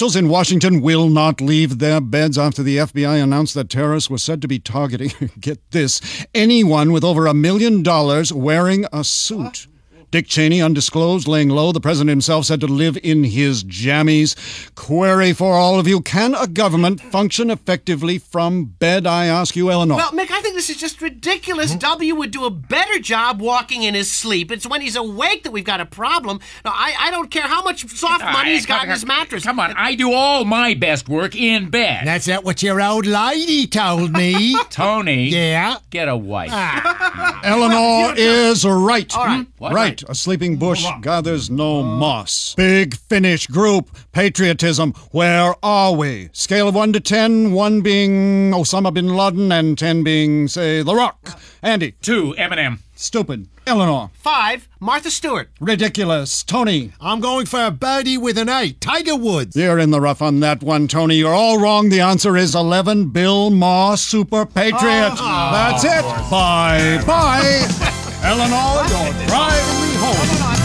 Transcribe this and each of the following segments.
Officials in Washington will not leave their beds after the FBI announced that terrorists were said to be targeting, get this, anyone with over $1 million wearing a suit. Dick Cheney, undisclosed, laying low. The president himself said to live in his jammies. Query for all of you. Can a government function effectively from bed, I ask you, Eleanor? Well, Mick, I think this is just ridiculous. W would do a better job walking in his sleep. It's when he's awake that we've got a problem. No, I don't care how much soft money he's got in his mattress. Come on, I do all my best work in bed. That's not what your old lady told me. Tony. Yeah? Get a wife. Eleanor is right. All right. What? Right. A sleeping bush gathers no moss. Big Finish group. Patriotism. Where are we? Scale of 1 to 10. 1 being Osama bin Laden and 10 being, say, The Rock. Andy. 2, Eminem. Stupid. Eleanor. 5, Martha Stewart. Ridiculous. Tony. I'm going for a birdie with an 8. Tiger Woods. You're in the rough on that one, Tony. You're all wrong. The answer is 11. Bill Maher, Super Patriot. That's it. Bye-bye. Eleanor, you're driving me home.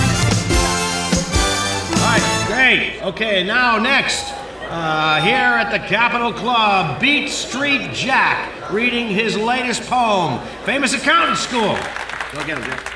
All right, great. Okay, now next, here at the Capitol Club, Beat Street Jack, reading his latest poem, Famous Accountant School. Go get him, Jack.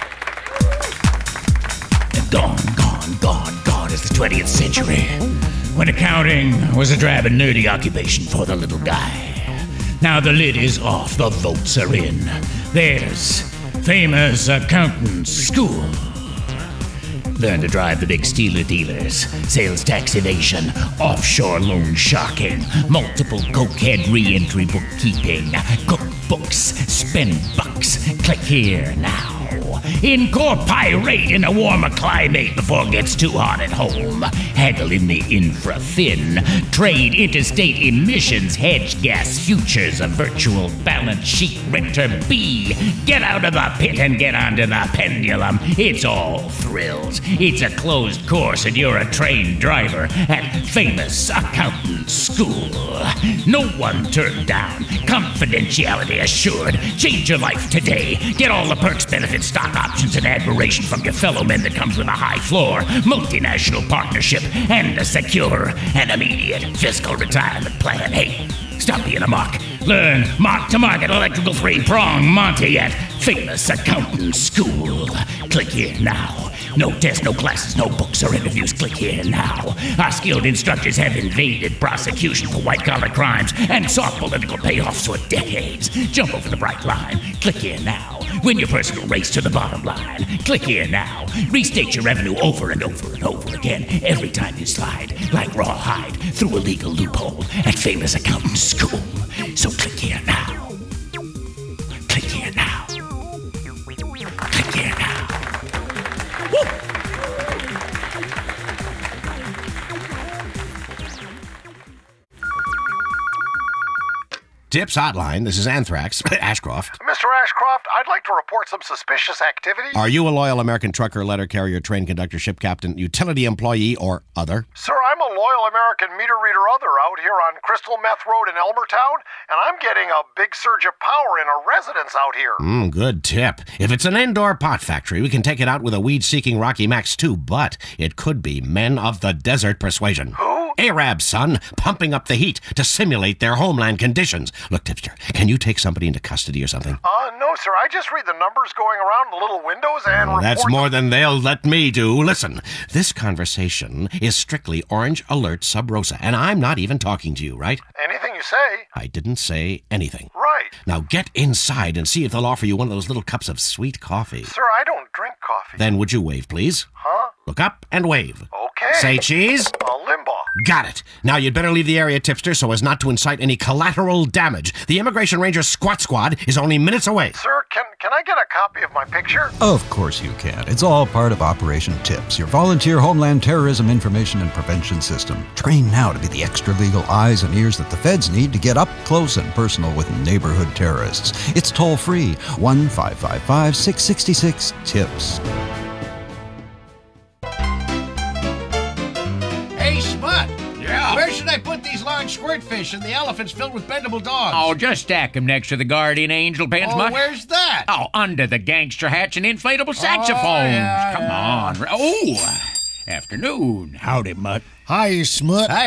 Gone is the 20th century, when accounting was a drab and nerdy occupation for the little guy. Now the lid is off, the votes are in. There's Famous Accountant School. Learn to drive the big stealer dealers, sales tax evasion, offshore loan sharking, multiple cokehead re-entry bookkeeping, cookbooks, spend bucks. Click here now. Incorporate in a warmer climate before it gets too hot at home. Haggle in the infra-thin. Trade interstate emissions, hedge gas futures, a virtual balance sheet renter B. Get out of the pit and get onto the pendulum. It's all thrills. It's a closed course and you're a trained driver at Famous Accountant School. No one turned down. Confidentiality assured. Change your life today. Get all the perks, benefits, stock options, and admiration from your fellow men that comes with a high floor, multinational partnership, and a secure and immediate fiscal retirement plan. Hey, stop being a mark. Learn mark-to-market electrical three-prong Monty at Famous Accountant School. Click here now. No tests, no classes, no books or interviews. Click here now. Our skilled instructors have invaded prosecution for white-collar crimes and sought political payoffs for decades. Jump over the bright line. Click here now. Win your personal race to the bottom line. Click here now. Restate your revenue over and over and over again every time you slide, like rawhide, through a legal loophole at Famous Accountant School. So click here now. Click here now. Click here now. Woo! Tips Hotline, this is Anthrax, Ashcroft. Mr. Ashcroft, I'd like to report some suspicious activity. Are you a loyal American trucker, letter carrier, train conductor, ship captain, utility employee, or other? Sir, I'm a loyal American meter reader other out here on Crystal Meth Road in Elmertown, and I'm getting a big surge of power in a residence out here. Good tip. If it's an indoor pot factory, we can take it out with a weed-seeking Rocky Max too, but it could be men of the desert persuasion. Who? Arabs, son, pumping up the heat to simulate their homeland conditions. Look, tipster, can you take somebody into custody or something? No, sir. I just read the numbers going around the little windows and report That's more them. than they'll let me do. Listen, this conversation is strictly Orange Alert Sub Rosa, and I'm not even talking to you, right? Anything you say. I didn't say anything. Right. Now get inside and see if they'll offer you one of those little cups of sweet coffee. Sir, I don't drink coffee. Then would you wave, please? Huh? Look up and wave. Okay. Say cheese. Limbaugh. Got it. Now you'd better leave the area, tipster, so as not to incite any collateral damage. The Immigration Ranger Squat Squad is only minutes away. Sir, can I get a copy of my picture? Of course you can. It's all part of Operation TIPS, your volunteer homeland terrorism information and prevention system. Train now to be the extra legal eyes and ears that the feds need to get up close and personal with neighborhood terrorists. It's toll-free, 1-555-666-TIPS. Hey, Spud. Yeah? Where should I put these large squirtfish and the elephants filled with bendable dogs? Oh, just stack them next to the guardian angel pens, Mutt. Where's that? Oh, under the gangster hats and inflatable saxophones. yeah, Come on. Oh, afternoon. Howdy, Mutt. Hi, Smut. Hi,